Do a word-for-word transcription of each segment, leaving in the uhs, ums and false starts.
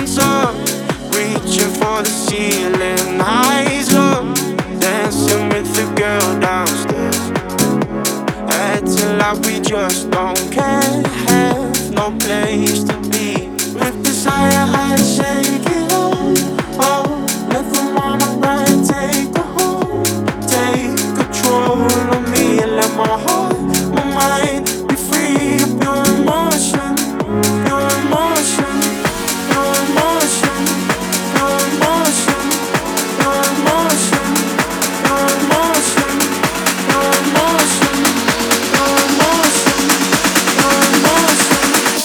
Hands up, reaching for the ceiling. Eyes low, dancing with the girl downstairs. Acting like we just don't care. Have no place to be. With desire, I shake it off. Oh, let the moment right take a hold. Take control of me and let my heart, my mind be free of your emotion. Your emotion, your emotion, your emotion, your emotion, your emotion, your emotion, your emotion, your emotion.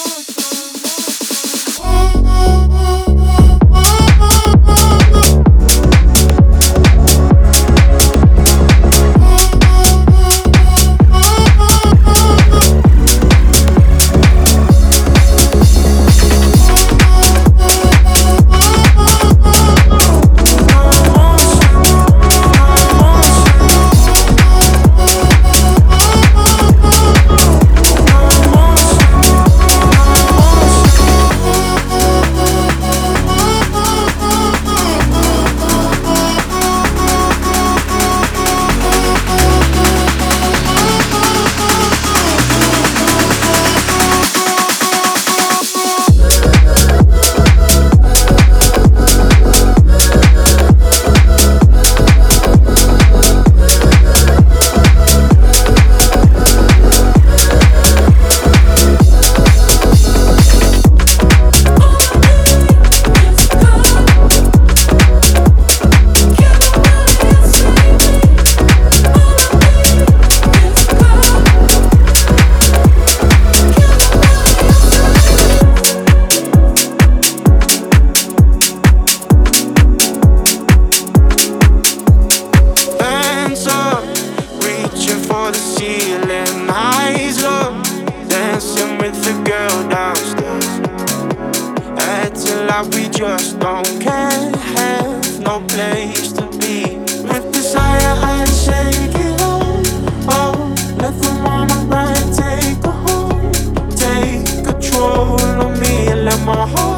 For the ceiling, eyes low, dancing with the girl downstairs. Acting like we just don't care. Have no place to be. With desire, I shake it off. Oh, let the moment right take a hold. Take control of me and let my heart